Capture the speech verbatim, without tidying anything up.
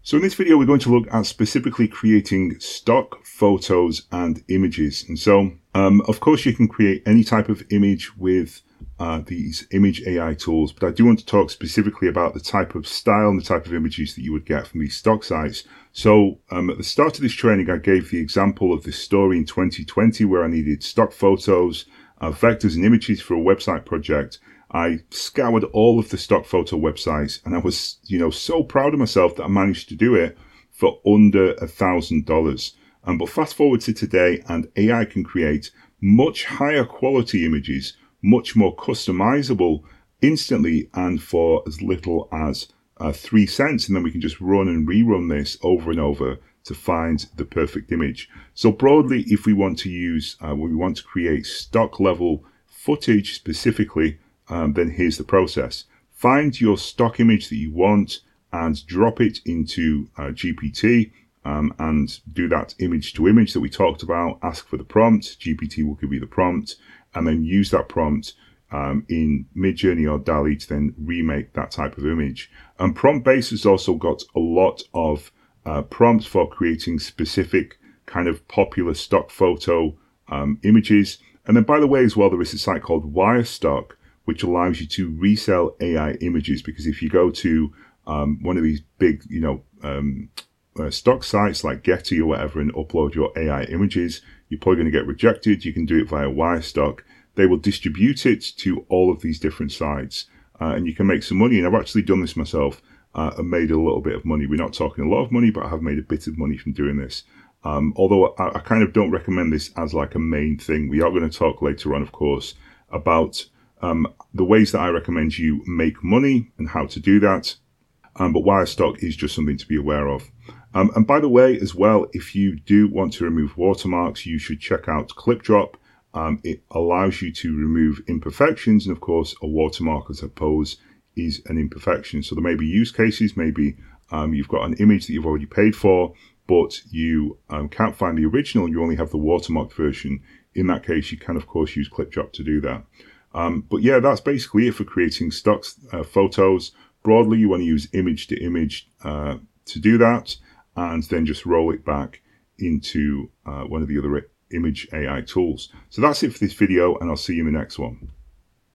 So in this video, we're going to look at specifically creating stock photos and images. And so, um, of course, you can create any type of image with uh, these image A I tools, but I do want to talk specifically about the type of style and the type of images that you would get from these stock sites. So um, at the start of this training, I gave the example of this story in twenty twenty where I needed stock photos, uh, vectors and images for a website project. I scoured all of the stock photo websites and I was, you know, so proud of myself that I managed to do it for under a thousand dollars. Um, but fast forward to today and A I can create much higher quality images, much more customizable instantly and for as little as uh, three cents. And then we can just run and rerun this over and over to find the perfect image. So broadly, if we want to use, uh, we want to create stock level footage specifically, Um, then here's the process. Find your stock image that you want and drop it into uh, G P T um, and do that image to image that we talked about. Ask for the prompt. G P T will give you the prompt and then use that prompt um, in Midjourney or DALL-E to then remake that type of image. And PromptBase has also got a lot of uh, prompts for creating specific kind of popular stock photo um, images. And then by the way as well, there is a site called Wirestock, which allows you to resell A I images. Because if you go to um, one of these big, you know, um, uh, stock sites like Getty or whatever and upload your A I images, you're probably going to get rejected. You can do it via Wirestock. They will distribute it to all of these different sites uh, and you can make some money. And I've actually done this myself uh, and made a little bit of money. We're not talking a lot of money, but I have made a bit of money from doing this. Um, although I, I kind of don't recommend this as like a main thing. We are going to talk later on, of course, about Um, the ways that I recommend you make money and how to do that. Um, but Wirestock is just something to be aware of. Um, and by the way, as well, if you do want to remove watermarks, you should check out ClipDrop. Um, it allows you to remove imperfections. And of course, a watermark, I suppose, is an imperfection. So there may be use cases. Maybe um, you've got an image that you've already paid for, but you um, can't find the original. You only have the watermarked version. In that case, you can, of course, use ClipDrop to do that. Um, but yeah, that's basically it for creating stock uh, photos. Broadly, you want to use image to image uh, to do that, and then just roll it back into uh, one of the other image A I tools. So that's it for this video, and I'll see you in the next one.